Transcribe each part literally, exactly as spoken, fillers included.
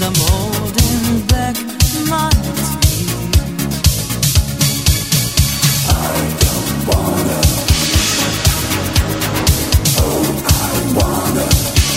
I'm holding back my tears. I don't wanna. Oh, I wanna.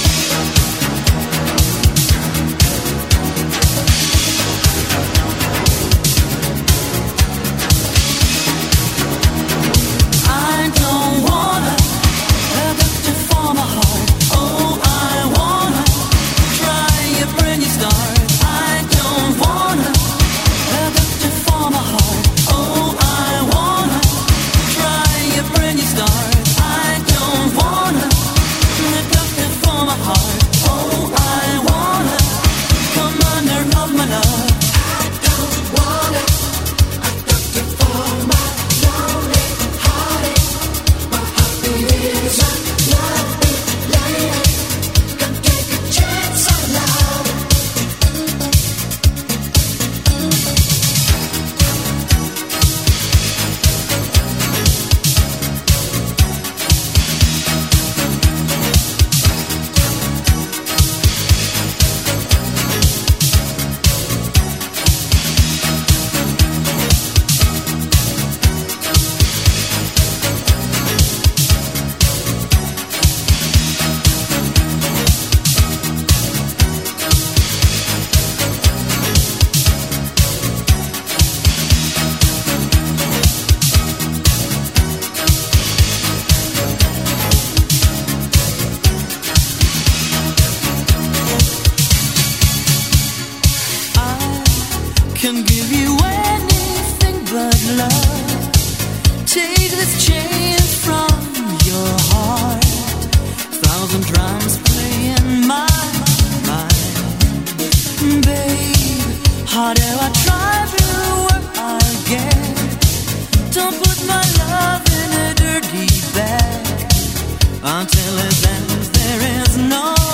I don't wanna. A doctor for my heart. Oh, I wanna try a brand new start. I don't wanna. A doctor for my heart. Oh, I wanna try a brand new start. I don't wanna. A doctor for my heart. Oh, I wanna commander of my love. I don't wanna a doctor for my lonely heartache. My heartbeat is a lonely lady. Come take a chance on love. Can give you anything but love. Take this chain from your heart. Thousand drums play in my mind. Babe, harder I try, the work I get. Don't put my love in a dirty bag. Until it ends, there is no